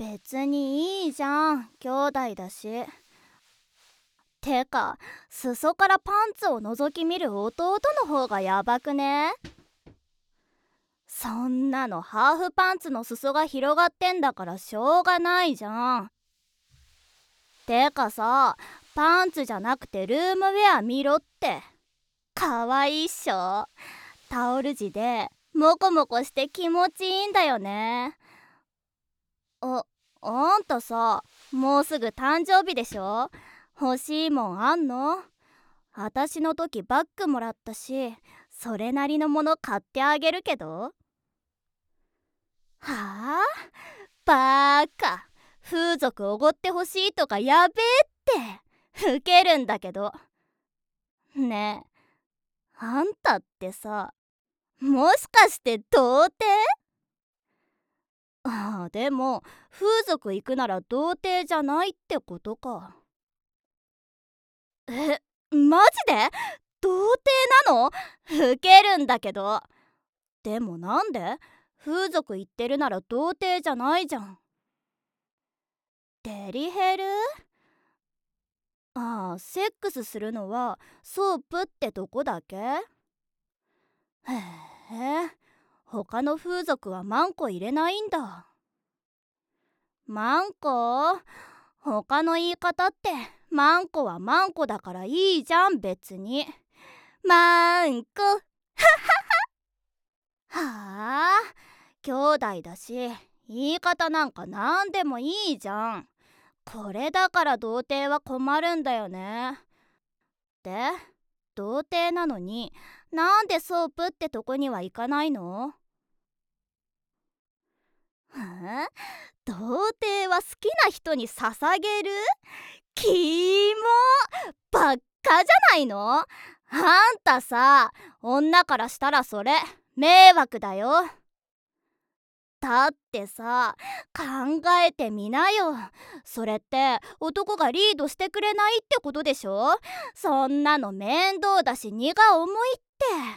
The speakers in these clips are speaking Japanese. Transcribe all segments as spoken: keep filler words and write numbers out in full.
別にいいじゃん、兄弟だし。てか、裾からパンツを覗き見る弟の方がヤバくね？そんなのハーフパンツの裾が広がってんだからしょうがないじゃん。てかさ、パンツじゃなくてルームウェア見ろって。かわいいっしょ。タオル地でモコモコして気持ちいいんだよね。あ、あんたさ、もうすぐ誕生日でしょ？欲しいもんあんの？あたしの時バッグもらったし、それなりのもの買ってあげるけど。はあ？バーカ。風俗おごってほしいとかやべえって。ウケるんだけど。ねえ、あんたってさ、もしかして童貞？ああ、でも風俗行くなら童貞じゃないってことか。え、マジで？童貞なの？ウケるんだけど。でもなんで？風俗行ってるなら童貞じゃないじゃん。デリヘル？ああ、セックスするのはソープってとこだけ？へえ、他の風俗はマンコ入れないんだ。マンコ？他の言い方ってマンコはマンコだからいいじゃん別に。マンコ。はあ、兄弟だし言い方なんかなんでもいいじゃん。これだから童貞は困るんだよね。で、童貞なのになんでソープってとこには行かないの？え？童貞は好きな人に捧げる？キモ！ばっかじゃないの？あんたさ、女からしたらそれ迷惑だよ。だってさ、考えてみなよ。それって男がリードしてくれないってことでしょ？そんなの面倒だし荷が重いって。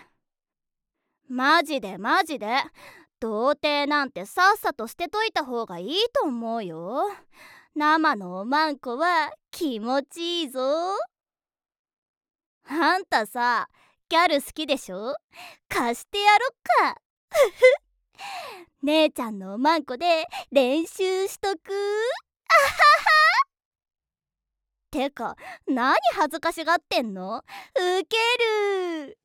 マジでマジで童貞なんてさっさと捨てといた方がいいと思うよ。生のおまんこは気持ちいいぞ。あんたさ、ギャル好きでしょ？貸してやろっか。姉ちゃんのおまんこで練習しとく。てか、何恥ずかしがってんの？ウケる。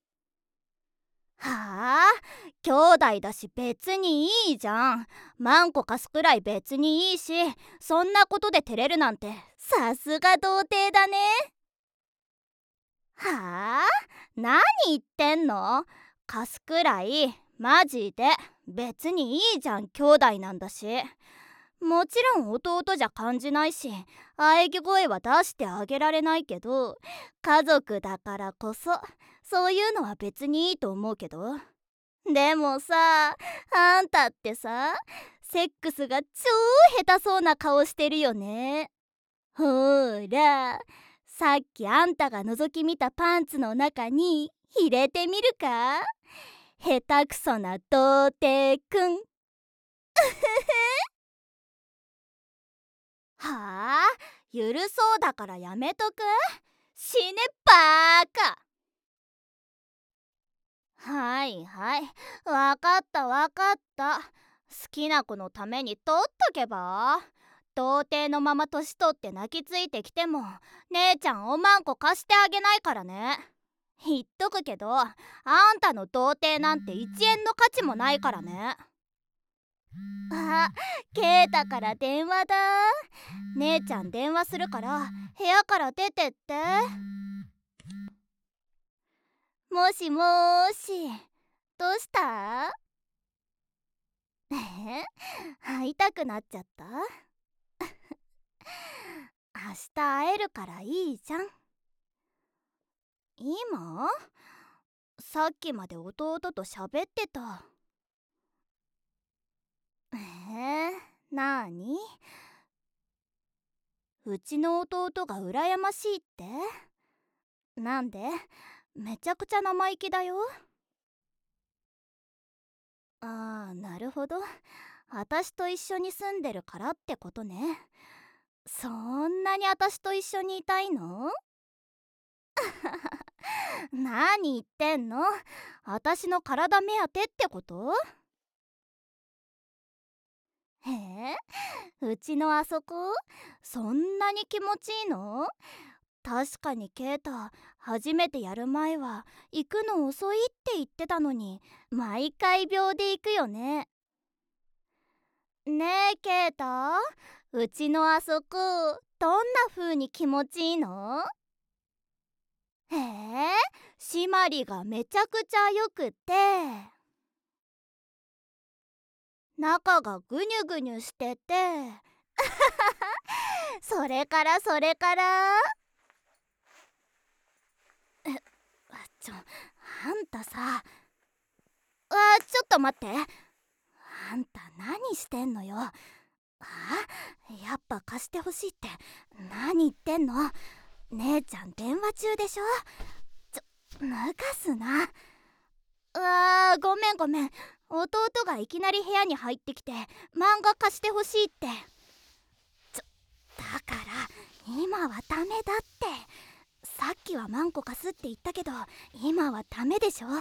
はあ、兄弟だし別にいいじゃん。マンコ貸すくらい別にいいし、そんなことで照れるなんてさすが童貞だね。はあ、何言ってんの？貸すくらいマジで別にいいじゃん、兄弟なんだし。もちろん弟じゃ感じないし喘ぎ声は出してあげられないけど、家族だからこそそういうのは別にいいと思うけど。でもさ、あんたってさ、セックスが超下手そうな顔してるよね。ほーら、さっきあんたが覗き見たパンツの中に入れてみるか？下手くそな童貞くん。はあ、ゆるそうだからやめとく？死ねバーカ。はいはい、わかったわかった。好きな子のために取っとけば？童貞のまま年取って泣きついてきても姉ちゃんおまんこ貸してあげないからね。言っとくけど、あんたの童貞なんていちえんの価値もないからね。あ、ケータから電話だ。姉ちゃん電話するから部屋から出てって。もしもーし、どうした？え？会いたくなっちゃった？明日会えるからいいじゃん。今？さっきまで弟と喋ってた。えー、なーに？うちの弟が羨ましいって？なんで？めちゃくちゃ生意気だよ。ああ、なるほど。 私と一緒に住んでるからってことね。そんなに私と一緒にいたいの？何言ってんの？私の体目当てってこと？へえ、うちのあそこそんなに気持ちいいの？確かにケイタ、初めてやる前は行くの遅いって言ってたのに、毎回秒で行くよね。ねえケイタ、うちのあそこどんな風に気持ちいいの？へえ、締まりがめちゃくちゃよくって中がぐにゅぐにゅしててそれからそれからえ、ちょ、あんたさ、あ、ちょっと待って、あんた何してんのよ。あ、やっぱ貸してほしいって何言ってんの？姉ちゃん電話中でしょ。ちょ、脱がすな。うわー、ごめんごめん、弟がいきなり部屋に入ってきて漫画貸してほしいって。ちょ、だから今はダメだって。さっきはマンコ貸すって言ったけど今はダメでしょ。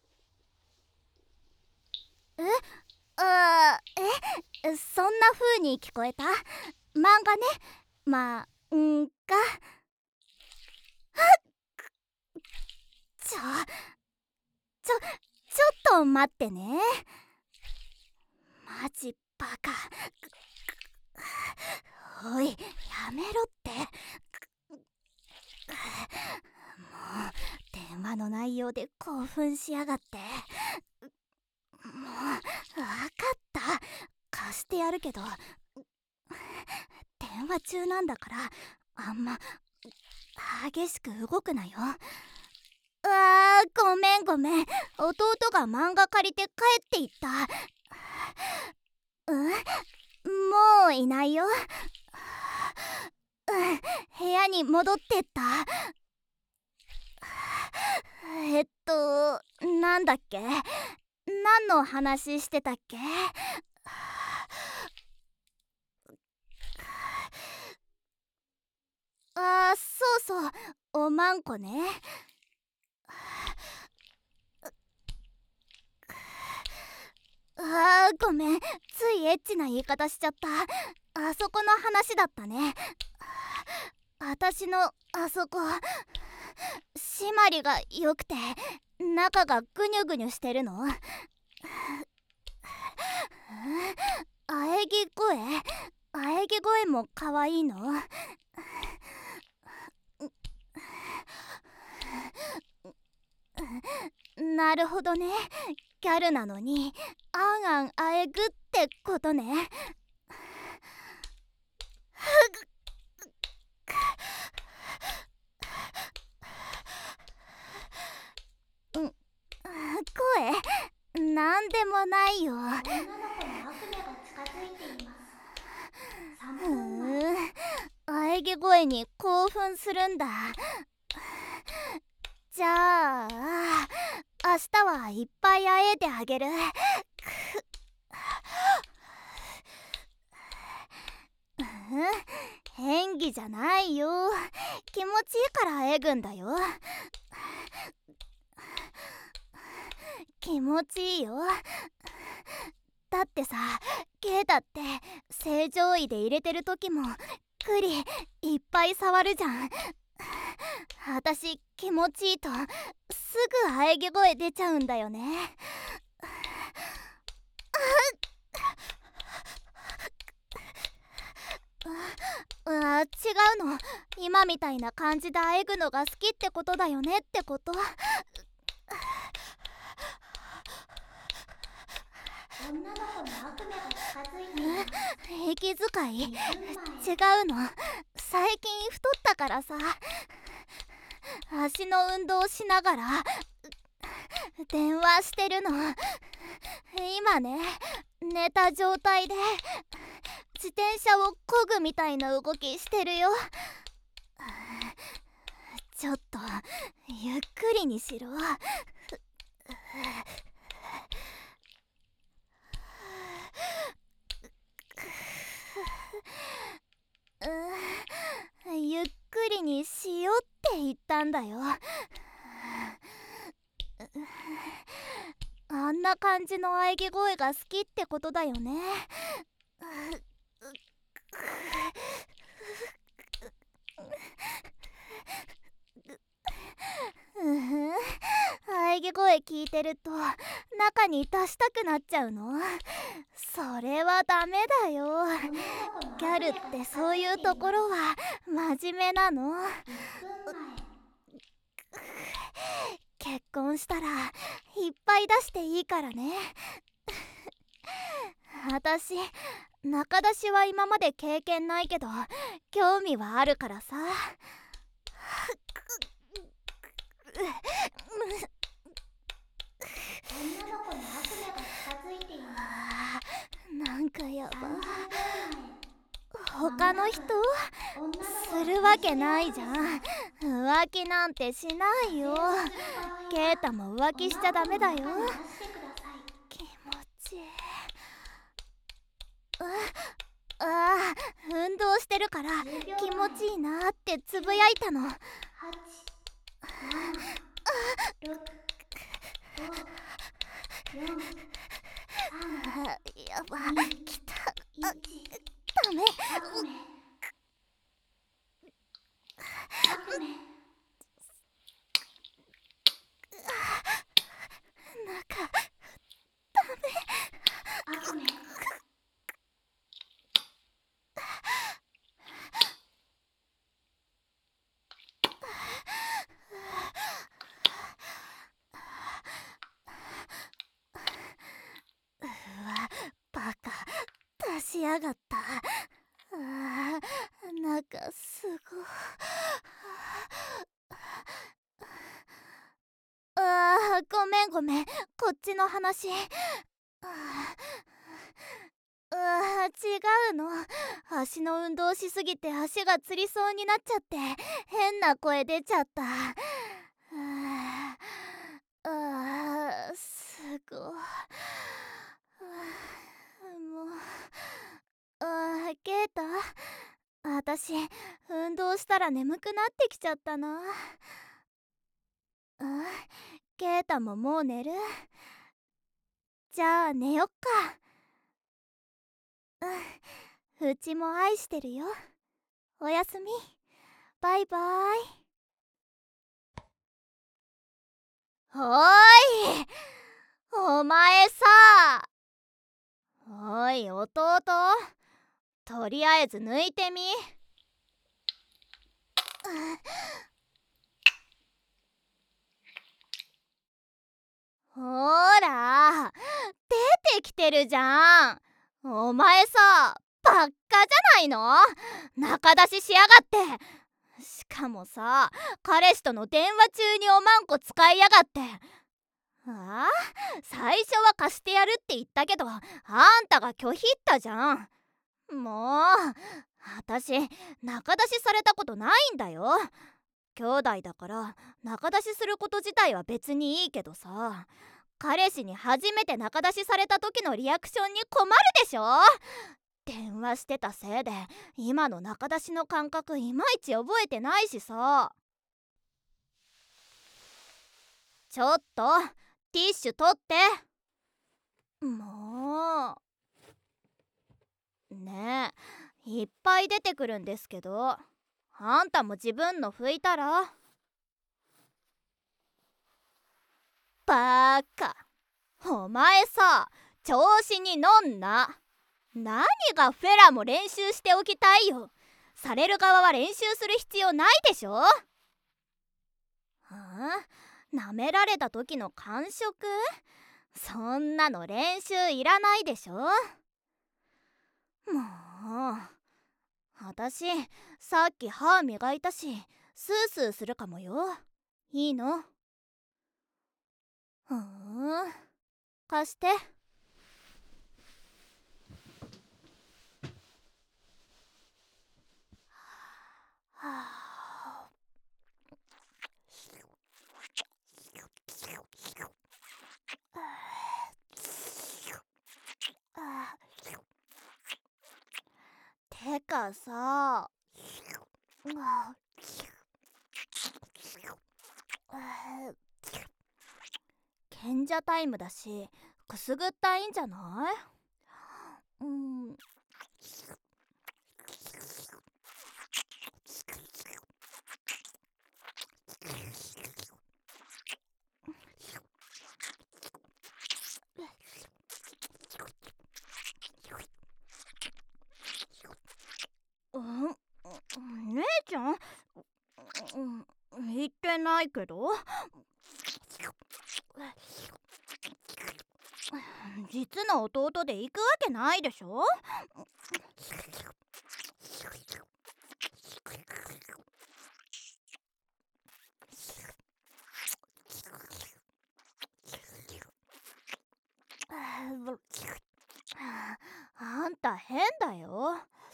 え、あー、え、そんな風に聞こえた？漫画ね、まあんがちょちょちょっと待ってね。マジバカ。おい、やめろって。もう電話の内容で興奮しやがって。もう分かった、貸してやるけど電話中なんだからあんま激しく動くなよ。うわー、ごめんごめん、弟が漫画借りて帰っていった。うん、もういないよ。うん、部屋に戻ってった。えっとなんだっけ、何の話してたっけ？あー、そうそう、おまんこね。あー、ごめん、ついエッチな言い方しちゃった。あそこの話だったね。あたしのあそこ締まりがよくて中がぐにゅぐにゅしてるの。喘ぎ声喘ぎ声もかわいいの。なるほどね、ギャルなのにあんあんあえぐってことね。うん、声なんでもないよ。女の子の悪魔が近づいています。ふーん、喘ぎ声に興奮するんだ。じゃあ明日はいっぱい会えてあげる。うん、演技じゃないよ、気持ちいいからえぐんだよ。気持ちいいよ。だってさ、ケイタって正常位で入れてる時もクリいっぱい触るじゃん。あたし気持ちいいとすぐ喘ぎ声出ちゃうんだよね。うわ、違うの、今みたいな感じであえぐのが好きってことだよねってこと。女の子の悪魔が近づいています。息遣い違うの、最近太ったからさ、足の運動しながら電話してるの。今ね、寝た状態で自転車を漕ぐみたいな動きしてるよ。ちょっとゆっくりにしろ。 にしようって言ったんだよ。あんな感じの喘ぎ声が好きってことだよね。うふん、喘ぎ声聞いてると中に出したくなっちゃうの。それはダメだよ。ギャルってそういうところは真面目なの。結婚したらいっぱい出していいからね。私、中出しは今まで経験ないけど興味はあるからさ。 女の子に悪夢が近づいています。 なんかやば。 さんねんまえ、 他の人するわけないじゃん。浮気なんてしないよ。ケイタも浮気しちゃダメだよ。気持ちいい。ああ、運動してるから気持ちいいなってつぶやいたの。 はち、なな、ろく、ご、よん、さん、 やば、来た。あ、 いち、 ダメ。 悪夢悪夢中、 悪夢うわ、バカ出しやがった。あー、なんかすごい。あー、ごめんごめん、こっちの話。あー、あー、違うの。足の運動しすぎて足がつりそうになっちゃって変な声出ちゃった。あー、あー、すごい。あー、もう、あー、ケイタ、私運動したら眠くなってきちゃったな。あ、ケイタももう寝る？じゃあ寝よっか。うん、うちも愛してるよ。おやすみ。バイバイ。おーい、お前さ。おい弟、とりあえず抜いてみ。ほーら、出てきてるじゃん。お前さ、バッカじゃないの？仲出ししやがって。しかもさ、彼氏との電話中におまんこ使いやがって。ああ、最初は貸してやるって言ったけど、あんたが拒否ったじゃん。もう、私、仲出しされたことないんだよ。兄弟だから仲出しすること自体は別にいいけどさ、彼氏に初めて仲出しされた時のリアクションに困るでしょ。電話してたせいで今の仲出しの感覚いまいち覚えてないしさ。ちょっとティッシュ取って。もうねえ、いっぱい出てくるんですけど、あんたも自分の拭いたら？バーカ、お前さ、調子に乗んな。何がフェラも練習しておきたいよ。される側は練習する必要ないでしょ。はあ、舐められた時の感触、そんなの練習いらないでしょ。もう、私さっき歯磨いたしスースーするかもよ。いいの？ふーん、貸して。はあ、てかさ、 賢者タイムだしくすぐったいんじゃない？うん。うん、姉ちゃん、うん、言ってないけど。実の弟で行くわけないでしょ。あんた変だよ。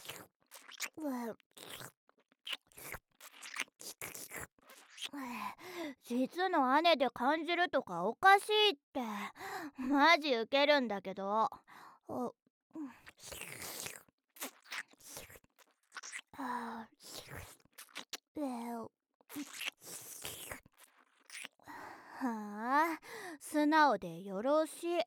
実の姉で感じるとかおかしいってマジウケるんだけど。はあ、素直でよろしい。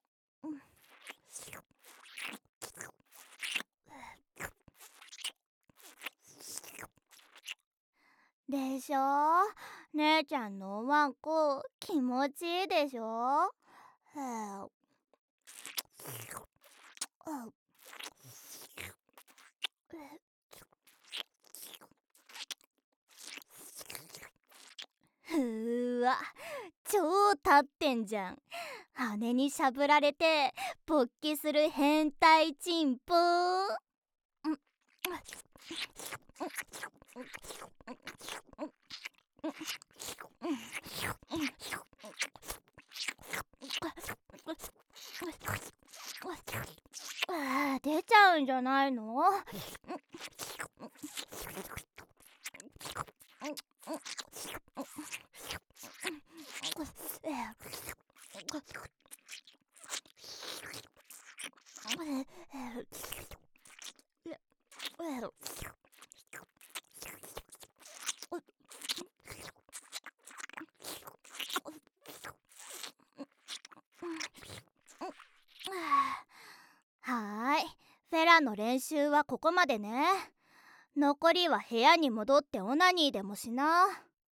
でしょ？姉ちゃんのおまんこ気持ちいいでしょ？ふーわ、超立ってんじゃん。羽にしゃぶられて勃起する変態チンポ。出ちゃうんじゃないの？はーい、フェラの練習はここまでね。残りは部屋に戻ってオナニーでもしな。は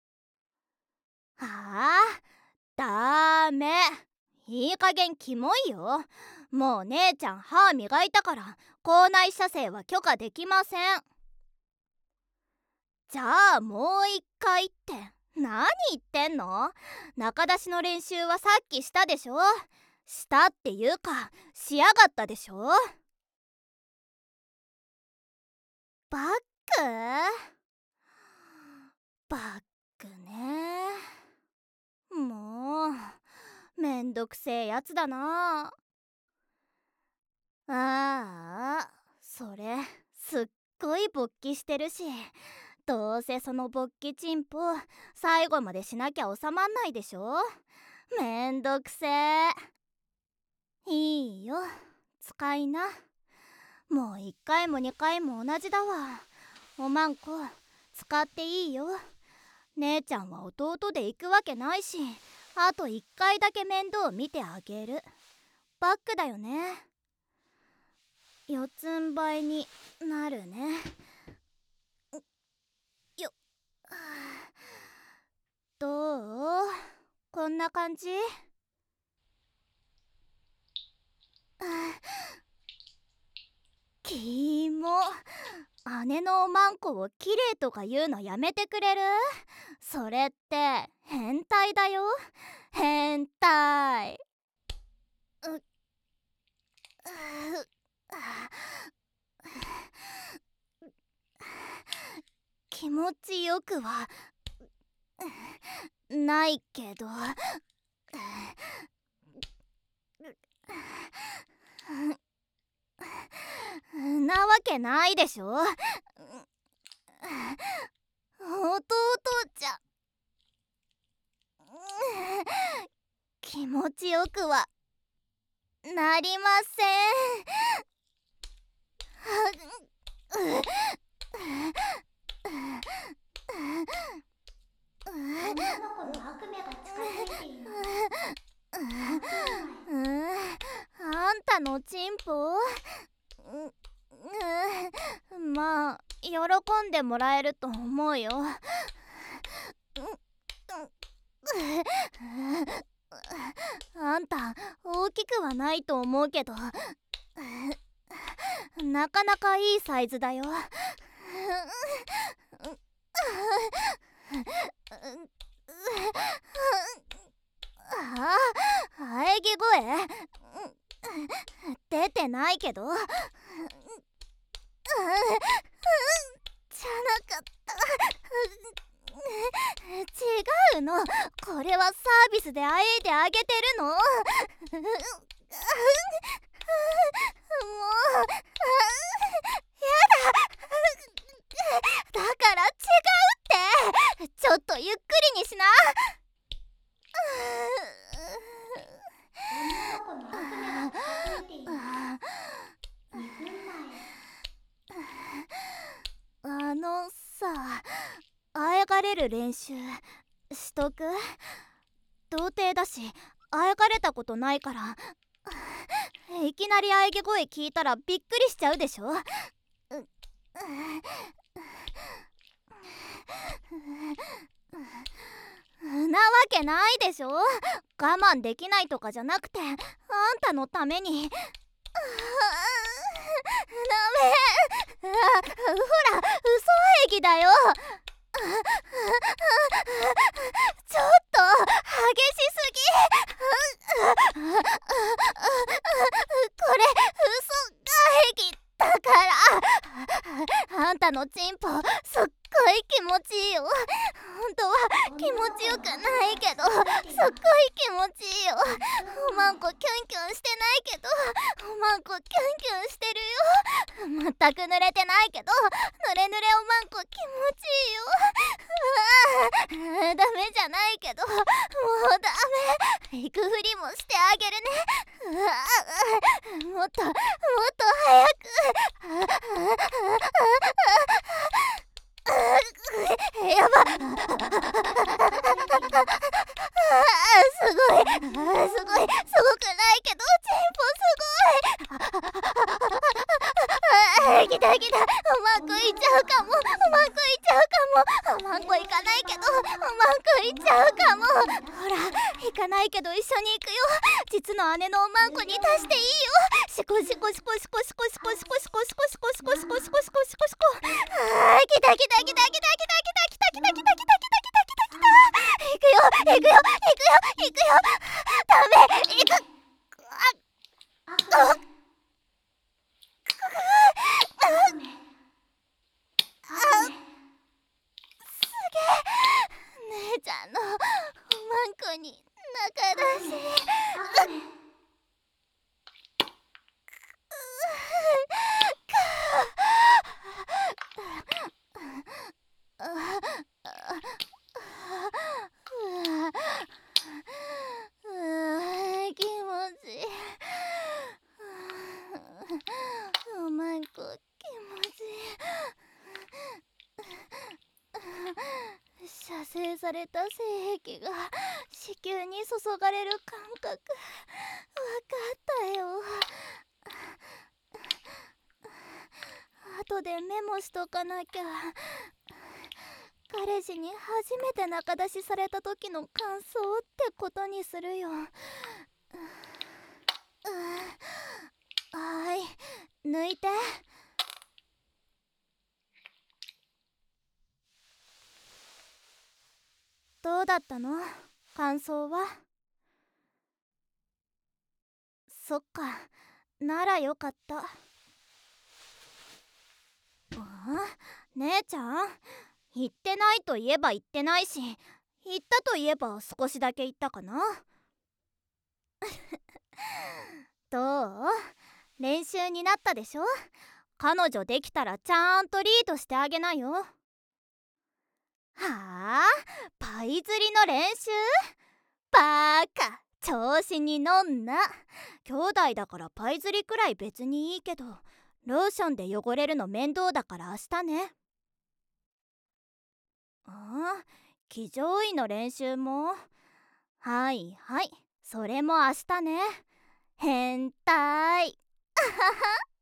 あ、ダメ。いい加減キモいよ。もう姉ちゃん歯磨いたから校内射精は許可できません。じゃあもう一回って何言ってんの？中出しの練習はさっきしたでしょ。したっていうかしやがったでしょ。バック？バックね。もうめんどくせえやつだな。ああ、それすっごい勃起してるし、どうせその勃起チンポ最後までしなきゃ収まんないでしょ。めんどくせえ。いいよ、使いな。もういっかいもにかいも同じだわ。おまんこ使っていいよ。姉ちゃんは弟で行くわけないし、あといっかいだけ面倒見てあげる。バックだよね。四つん這いになるね。よっ、どう？こんな感じ？キモ。姉のおまんこを綺麗とか言うのやめてくれる？それって変態だよ。変態。うっ、気持ちよくはないけど、なわけないでしょ。弟じゃ気持ちよくはなりません。 女の子の悪夢が近づいています。 うーん、あんたのチンポ、ううん、まあ喜んでもらえると思うよ。あんた大きくはないと思うけど、なかなかいいサイズだよ。ああ、喘ぎ声出てないけど、じゃなかった。違うの、これはサービスであえいであげてるの。もうやだ、だから違うって。ちょっとゆっくりにしな。 女の子の悪夢が近づいています。にふんまえ。 あのさ、あえがれる練習しとく？童貞だしあえがれたことないから、いきなり喘ぎ声聞いたらびっくりしちゃうでしょ。なわけないでしょ。我慢できないとかじゃなくて、あんたのために。ダメ。あ、ほら、嘘演技だよ。ちょっと激しすぎ。これ嘘演技だから。あんたのチンポすっごい気持ちいいよ。本当は気持ちよくないけど、すっごい気持ちいいよ。おまんこキュンキュンしてないけど、おまんこキュンキュンしてるよ。全く濡れてないけど、濡れ濡れおまんこ気持ちいいよ。うわあ、ダメじゃないけど、もうダメ。行くふりもしてあげるね。うわあ、もっともっと早く。やば。すごい、すごい、すごくないけどチンポすごい。来た来た、おまんこいっちゃうかも、おまんこいっちゃうかも。おまんこ行かないけどおまんこ行っちゃうかも。ほら、行かないけど一緒に行くよ。実の姉のおまんこに足していいよ。シコシコシコシコシコシコシコシコシコシコシコシコシコシコシコシコ。あー、来た来た来た来た来た来た来た来た来た来た来た来た来た来た。行くよ行くよ行くよ行くよ。ダメ、行く。あっ、姉ちゃんのおまんこに仲だし。気持ちいい。おまんこ気持ちいい。射精された精液が子宮に注がれる感覚、わかったよ。後でメモしとかなきゃ。彼氏に初めて仲出しされた時の感想ってことにするよ。はい、抜いて。どうだったの？感想は？そっか、ならよかった。あ、姉ちゃん、言ってないといえば言ってないし、言ったといえば少しだけ言ったかな。どう？練習になったでしょ？彼女できたらちゃんとリードしてあげなよ。はあ？パイ釣りの練習？バーカ、調子に乗んな。兄弟だからパイ釣りくらい別にいいけど、ローションで汚れるの面倒だから明日ね。ああ、 騎乗位の練習も。はいはい、それも明日ね。変態。あはは。